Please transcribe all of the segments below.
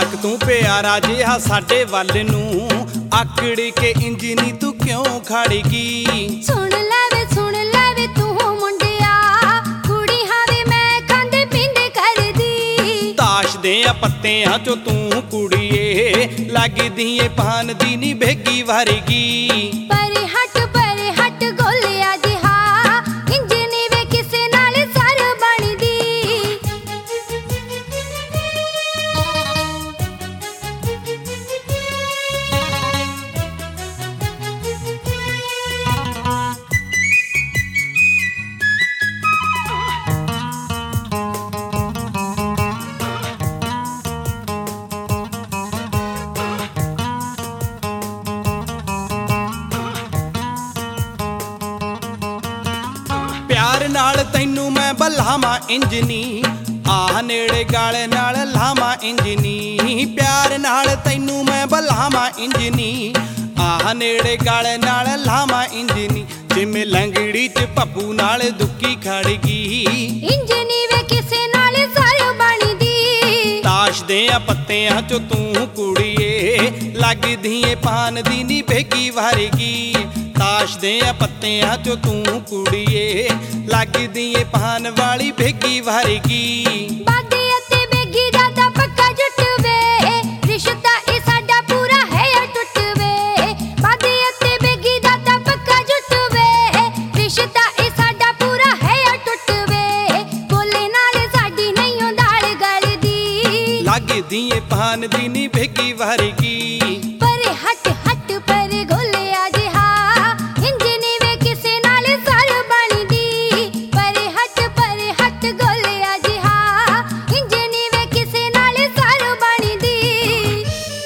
ਜਵਾਕ ਤੂੰ ਪਿਆਰਾ ਜਿਹਾ ਸਾਡੇ ਵੱਲ ਨੂੰ, ਆਕੜ ਕੇ ਇੰਜ ਨੀ ਤੂੰ ਕਿਉਂ ਖੜਗੀ। ਸੁਣ ਲੈ ਵੇ ਤੂੰ ਮੁੰਡਿਆ, ਕੁੜੀ ਹਾਵੇ ਮੈਂ ਖਾਂਦੇ ਪੀਂਦੇ ਕਰਦੀ। ਤਾਸ਼ ਦੇ ਪੱਤਿਆਂ ਚੋਂ ਤੂੰ ਕੁੜੀਏ, ਲੱਗਦੀ ਏ ਪਾਨ ਦੀ ਨੀ ਭੇਗੀ ਵਰਗੀ। ਪਰੇ ਹਟ ਗੋਲਿਆ ਜਿਹਾ, ਇੰਜ ਨੀ ਵੇ ਕਿਸੇ ਨਾਲ ਸਰ ਬਣਦੀ। ਪਿਆਰ ਨਾਲ ਤੈਨੂੰ ਮੈਂ ਬਲਾਵਾਂ ਇੰਜਨੀ, ਆਹ ਨੇੜੇ ਗਾਲ ਨਾਲ ਲਾਵਾਂ ਇੰਜਨੀ। ਪਿਆਰ ਨਾਲ ਤੈਨੂੰ ਮੈਂ ਬਲਾਵਾਂ ਇੰਜਨੀ, ਆਹ ਨੇੜੇ ਗਾਲ ਨਾਲ ਲਾਵਾਂ ਇੰਜਨੀ। ਜਿਵੇਂ ਲੰਗੜੀ ਚ ਪੱਪੂ ਨਾਲ ਦੁੱਕੀ ਖੜਗੀ, ਇੰਜ ਨੀ ਵੇ ਕਿਸੇ ਨਾਲ ਸਰ ਬਣਦੀ। ਤਾਸ਼ ਦੇ ਪੱਤਿਆਂ ਚੋਂ ਤੂੰ ਕੁੜੀਏ, ਲੱਗਦੀ ਏ ਪਾਨ ਦੀ ਨੀ ਭੇਗੀ ਵਰਗੀ। ਤਾਸ਼ ਦੇ ਪੱਤਿਆਂ ਚੋਂ ਤੂੰ ਕੁੜੀਏ, ਲੱਗਦੀ ਏ ਪਾਨ ਵਾਲੀ ਭੇਗੀ ਵਰਗੀ। ਬਾਦੀ ਅਤੇ ਬੇਗੀ ਦਾ ਤਾਂ ਪੱਕਾ ਜੁੱਟ ਵੇ, ਰਿਸ਼ਤਾ ਇਹ ਸਾਡਾ ਪੂਰਾ ਹੈ ਟੁੱਟ ਵੇ। ਬਾਦੀ ਅਤੇ ਬੇਗੀ ਦਾ ਤਾਂ ਪੱਕਾ ਜੁੱਟ ਵੇ, ਰਿਸ਼ਤਾ ਇਹ ਸਾਡਾ ਪੂਰਾ ਹੈ ਟੁੱਟ ਵੇ। ਬੋਲੇ ਨਾਲ ਸਾਡੀ ਨਹੀਂ ਓ ਦਾਲ ਗਲਦੀ, ਲੱਗਦੀ ਏ ਪਾਨ ਦੀ ਨੀ ਭੇਗੀ ਵਰਗੀ। ਪਰੇ ਹਟ ਪਰੇ ਗੋਲਿਆ ਜਿਹਾ, ਇੰਜ ਨੀ ਵੇ ਕਿਸੇ ਨਾਲ ਸਰ ਬਣਦੀ। ਪਰੇ ਹਟ ਗੋਲਿਆ ਜਿਹਾ, ਇੰਜ ਨੀ ਵੇ ਕਿਸੇ ਨਾਲ ਸਰ ਬਣਦੀ।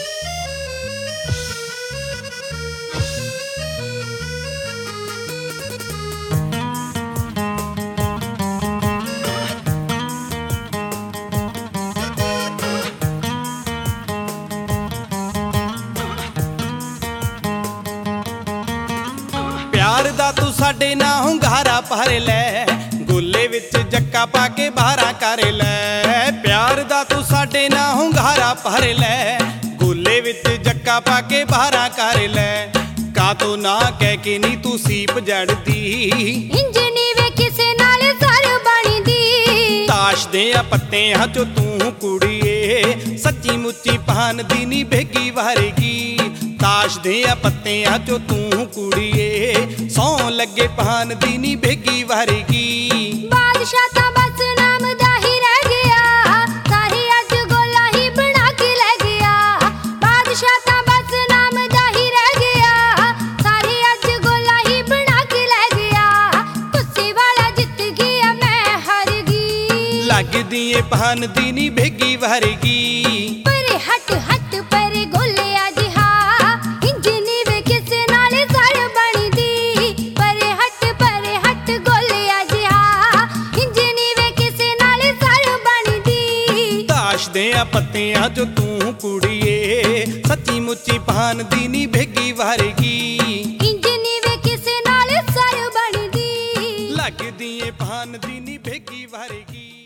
ਪਿਆਰ ਦਾ ਤੂੰ ਸਾਡੇ ਨਾਲ ਹੁੰਗਾਰਾ ਭਰ ਲੈ, ਗੋਲੇ ਵਿੱਚ ਜੱਕਾ ਪਾ ਕੇ ਬਾਹਰਾਂ ਕਰ ਲੈ। ਪਿਆਰ ਦਾ ਤੂੰ ਸਾਡੇ ਨਾਲ ਹੁੰਗਾਰਾ ਭਰ ਲੈ, ਗੋਲੇ ਵਿੱਚ ਜੱਕਾ ਪਾ ਕੇ ਬਾਹਰਾਂ ਕਰ ਲੈ। ਕਾਤੋਂ ਨਾ ਕਹਿ ਕੇ ਨੀ ਤੂੰ ਸੀਪ ਜੜਦੀ, ਇੰਜ ਨੀ ਵੇ ਕਿਸੇ ਨਾਲ ਸਰ ਬਣਦੀ। ਤਾਸ਼ ਦੇ ਪੱਤਿਆਂ ਚੋਂ ਤੂੰ ਕੁੜੀਏ, ਸੱਚੀ ਮੁੱਚੀ ਪਾਨ ਦੀ ਨੀ ਭੇਗੀ ਵਰਗੀ। ਤਾਸ਼ ਦੇ ਪੱਤਿਆਂ ਚੋਂ ਤੂੰ ਕੁੜੀਏ, ਸੌਂ ਲੱਗੇ ਪਾਨ ਦੀ ਨੀ ਭੇਗੀ ਵਰਗੀ। ਬਾਦਸ਼ਾਹ ਤਾਂ ਬਸ ਨਾਮ ਦਾ ਹੀ ਰਹਿ ਗਿਆ, ਸਾਰੀ ਅੱਜ ਗੋਲਾ ਹੀ ਬਣਾ ਕੇ ਲੈ ਗਿਆ। ਬਾਦਸ਼ਾਹ ਤਾਂ ਬਸ ਨਾਮ ਦਾ ਹੀ ਰਹਿ ਗਿਆ, ਸਾਰੀ ਅੱਜ ਗੋਲਾ ਹੀ ਬਣਾ ਕੇ ਲੈ ਗਿਆ। ਗੁੱਸੇ ਵਾਲਾ ਜਿੱਤ ਗਿਆ ਮੈਂ ਹਾਰ ਗਈ, ਲੱਗਦੀ ਏ ਪਾਨ ਦੀ ਨੀ ਭੇਗੀ ਵਰਗੀ। ਪਰੇ ਹਟ ਪਰੇ ਗੋਲਿਆ ਜਿਹਾ, ਇੰਜ ਨੀ ਵੇ ਕਿਸੇ ਨਾਲ ਸਰ ਬਣਦੀ। ਪਰੇ ਹਟ ਗੋਲਿਆ ਜਿਹਾ, ਇੰਜ ਨੀ ਵੇ ਕਿਸੇ ਨਾਲ ਸਰ ਬਣਦੀ। ਤਾਸ਼ ਦੇ ਪੱਤਿਆਂ ਚੋਂ ਤੂੰ ਕੁੜੀਏ, ਸੱਚੀ ਮੁੱਚੀ ਪਾਨ ਦੀ ਨੀ ਭੇਗੀ ਵਰਗੀ। ਇੰਜ ਨੀ ਵੇ ਕਿਸੇ ਨਾਲ ਸਰ ਬਣਦੀ, ਲੱਗਦੀ ਏ ਪਾਨ ਦੀ ਨੀ ਭੇਗੀ ਵਰਗੀ।